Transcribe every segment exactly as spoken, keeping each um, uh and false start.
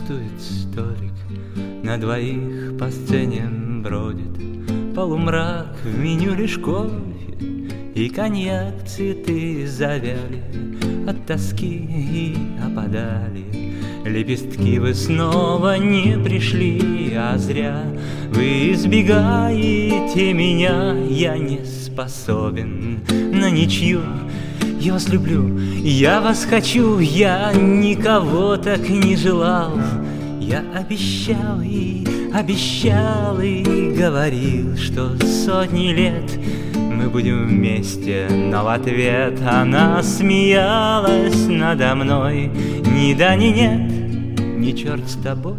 Пустует столик, на двоих по сцене бродит полумрак, в меню лишь кофе и коньяк. Цветы завяли от тоски и опадали. Лепестки, вы снова не пришли, а зря вы избегаете меня. Я не способен на ничью. Я вас люблю, я вас хочу, я никого так не желал. Я обещал и обещал и говорил, что сотни лет мы будем вместе, но в ответ она смеялась надо мной. Ни да, ни нет, ни черт с тобой.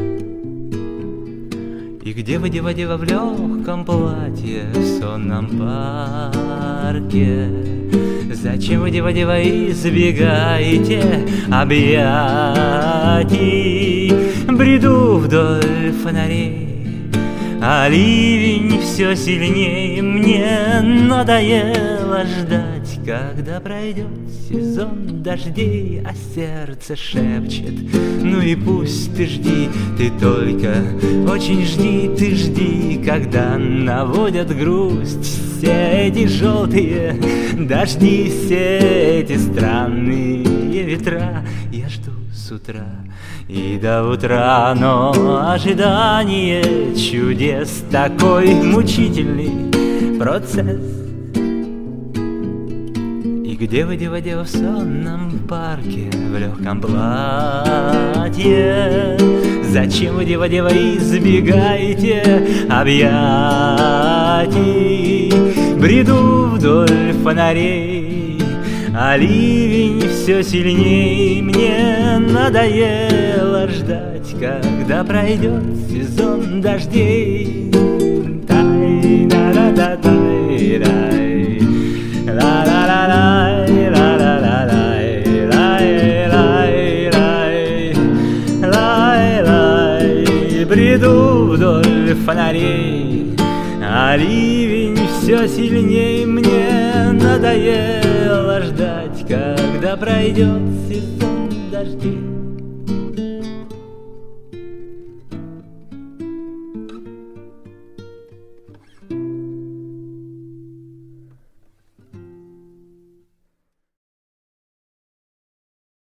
И где вы, дева, дева, в легком платье в сонном парке? Зачем вы, дева, дева, избегаете объятий? Бреду вдоль фонарей, а ливень все сильнее. Мне надоело ждать, когда пройдет сезон дождей, а сердце шепчет: ну и пусть ты жди, ты только очень жди, ты жди, когда наводят грусть все эти желтые дожди, все эти странные ветра. Я жду с утра и до утра, но ожидание чудес такой мучительный процесс. И где вы, дева, дева, в сонном парке в легком платье? Зачем вы, дева, дева, избегаете объятий? Бреду вдоль фонарей, а ливень все сильней. Мне надоело ждать, когда пройдет сезон дождей. Тай-да-да-да-тай-дай, ла-ла-ла-лай, ла-ла-ла-лай, лай-лай-лай, лай-лай. Бреду вдоль фонарей, а ливень все сильней. Мне надоело ждать, когда пройдет сезон дождей.